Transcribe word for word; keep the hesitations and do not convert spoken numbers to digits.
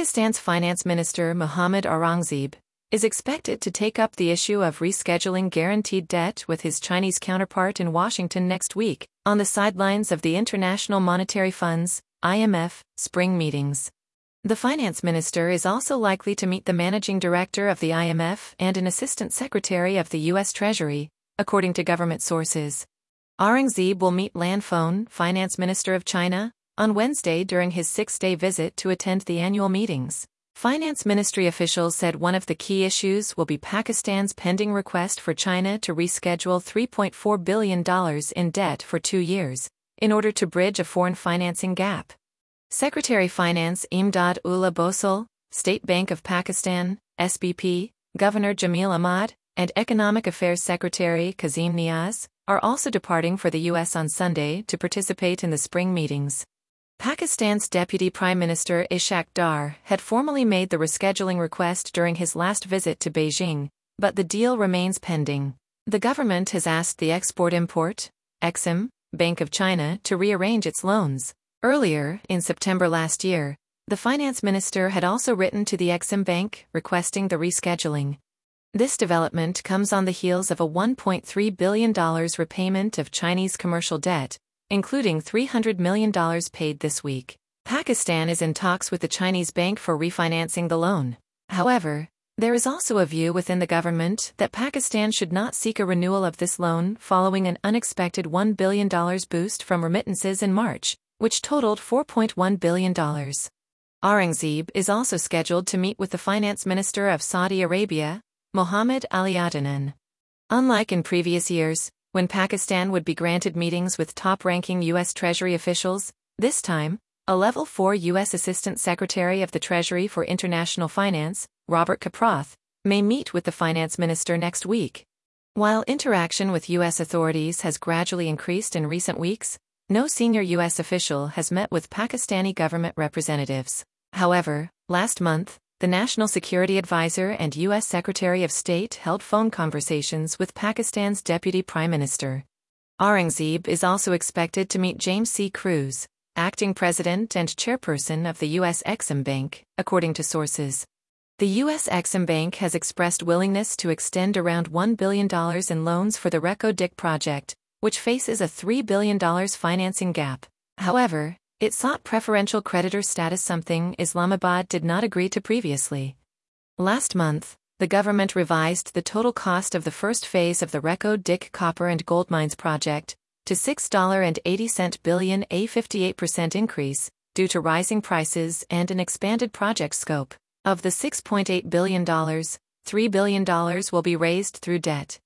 Pakistan's Finance Minister Mohammad Aurangzeb is expected to take up the issue of rescheduling guaranteed debt with his Chinese counterpart in Washington next week, on the sidelines of the International Monetary Fund's I M F spring meetings. The finance minister is also likely to meet the managing director of the I M F and an assistant secretary of the U S Treasury, according to government sources. Aurangzeb will meet Lan Fong, finance minister of China, on Wednesday during his six-day visit to attend the annual meetings. Finance ministry officials said one of the key issues will be Pakistan's pending request for China to reschedule three point four billion dollars in debt for two years, in order to bridge a foreign financing gap. Secretary Finance Imdad Ullah Bosal, State Bank of Pakistan, S B P, Governor Jamil Ahmad, and Economic Affairs Secretary Kazim Niaz, are also departing for the U S on Sunday to participate in the spring meetings. Pakistan's Deputy Prime Minister Ishaq Dar had formally made the rescheduling request during his last visit to Beijing, but the deal remains pending. The government has asked the Export-Import (Exim) Bank of China to rearrange its loans. Earlier, in September last year, the finance minister had also written to the Exim Bank requesting the rescheduling. This development comes on the heels of a one point three billion dollars repayment of Chinese commercial debt, including three hundred million dollars paid this week. Pakistan is in talks with the Chinese bank for refinancing the loan. However, there is also a view within the government that Pakistan should not seek a renewal of this loan following an unexpected one billion dollars boost from remittances in March, which totaled four point one billion dollars. Aurangzeb is also scheduled to meet with the finance minister of Saudi Arabia, Mohammed Ali Adnan. Unlike in previous years, when Pakistan would be granted meetings with top-ranking U S Treasury officials, this time, a Level four U S Assistant Secretary of the Treasury for International Finance, Robert Caproth, may meet with the finance minister next week. While interaction with U S authorities has gradually increased in recent weeks, no senior U S official has met with Pakistani government representatives. However, last month, the National Security Advisor and U S Secretary of State held phone conversations with Pakistan's Deputy Prime Minister. Aurangzeb is also expected to meet James C. Cruz, acting president and chairperson of the U S Exim Bank, according to sources. The U S Exim Bank has expressed willingness to extend around one billion dollars in loans for the Reko Diq project, which faces a three billion dollars financing gap. However, it sought preferential creditor status, something Islamabad did not agree to previously. Last month, the government revised the total cost of the first phase of the Reko Diq copper and gold mines project to six dollars and eighty billion dollars, a fifty-eight percent increase, due to rising prices and an expanded project scope. Of the six point eight billion dollars, three billion dollars will be raised through debt.